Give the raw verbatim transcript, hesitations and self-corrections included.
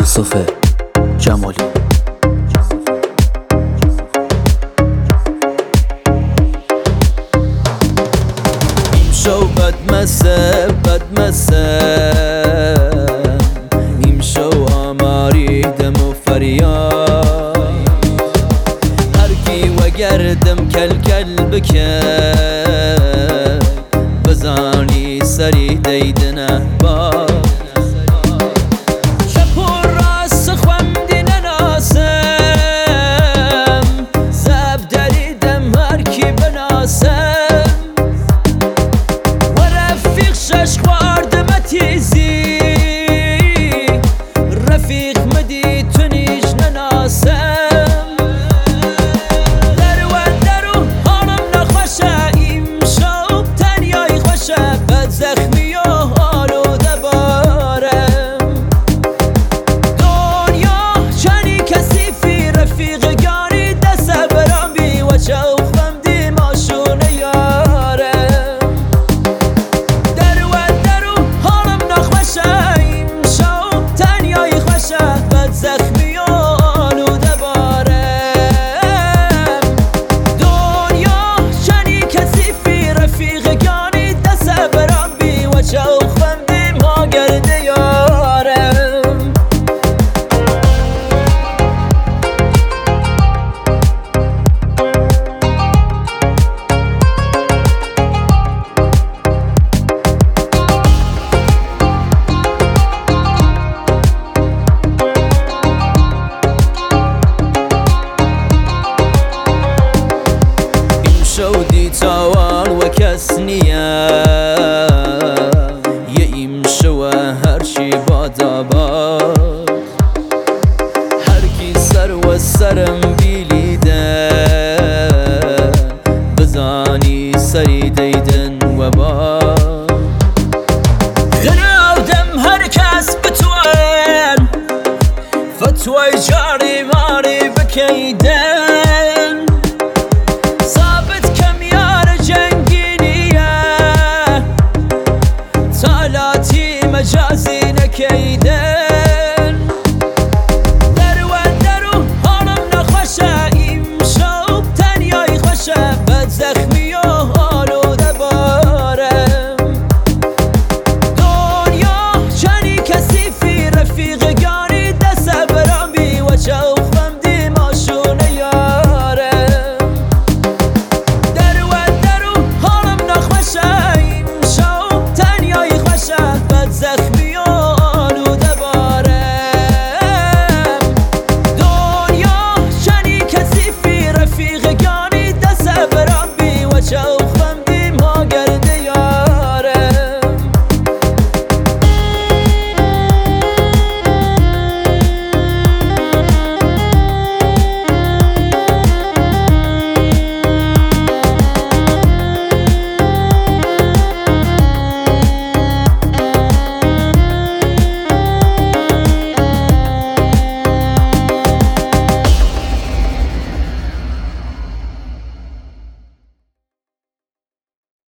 یوسف جمالی. شو بدمسه بدمسه این شو آماری دم و فریاد هرکی و گردم کل کل بکه بزانی سری دیدنه با شودی تاوان و کس نیه یه ایم شوه هرچی بادا باد هرکی سر و سرم بیلیده بزانی سری دیدن و باد غناودم هر کس بتوان فتوی جاری ماری بکیدن مجازي نكيده